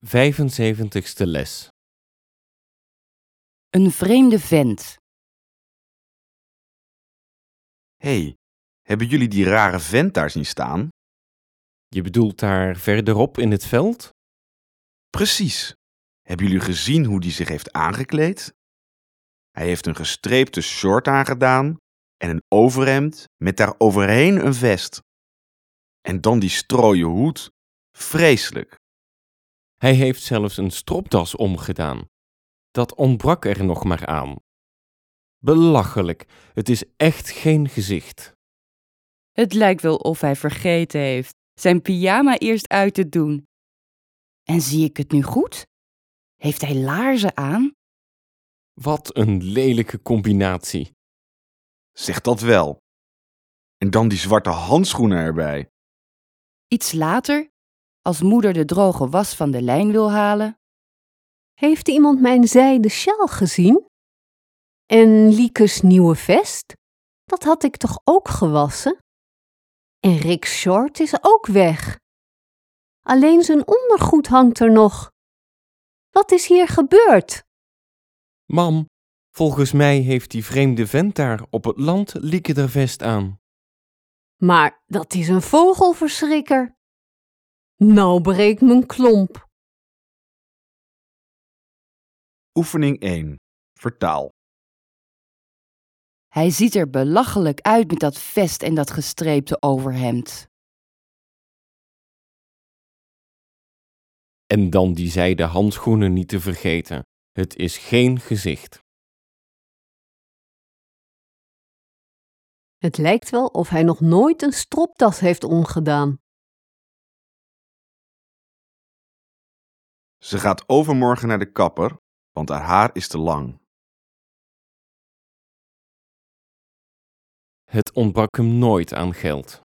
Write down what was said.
75ste les. Een vreemde vent. Hé, hebben jullie die rare vent daar zien staan? Je bedoelt daar verderop in het veld? Precies. Hebben jullie gezien hoe die zich heeft aangekleed? Hij heeft een gestreepte short aangedaan en een overhemd met daaroverheen een vest. En dan die strooien hoed. Vreselijk. Hij heeft zelfs een stropdas omgedaan. Dat ontbrak er nog maar aan. Belachelijk, het is echt geen gezicht. Het lijkt wel of hij vergeten heeft zijn pyjama eerst uit te doen. En zie ik het nu goed? Heeft hij laarzen aan? Wat een lelijke combinatie. Zeg dat wel. En dan die zwarte handschoenen erbij. Iets later, als moeder de droge was van de lijn wil halen. Heeft iemand mijn zijden sjaal gezien? En Liekes nieuwe vest? Dat had ik toch ook gewassen? En Rick's short is ook weg. Alleen zijn ondergoed hangt er nog. Wat is hier gebeurd? Mam, volgens mij heeft die vreemde vent daar op het land Lieke der vest aan. Maar dat is een vogelverschrikker. Nou breekt mijn klomp. Oefening 1. Vertaal. Hij ziet er belachelijk uit met dat vest en dat gestreepte overhemd. En dan die zijden handschoenen niet te vergeten. Het is geen gezicht. Het lijkt wel of hij nog nooit een stropdas heeft omgedaan. Ze gaat overmorgen naar de kapper, want haar haar is te lang. Het ontbrak hem nooit aan geld.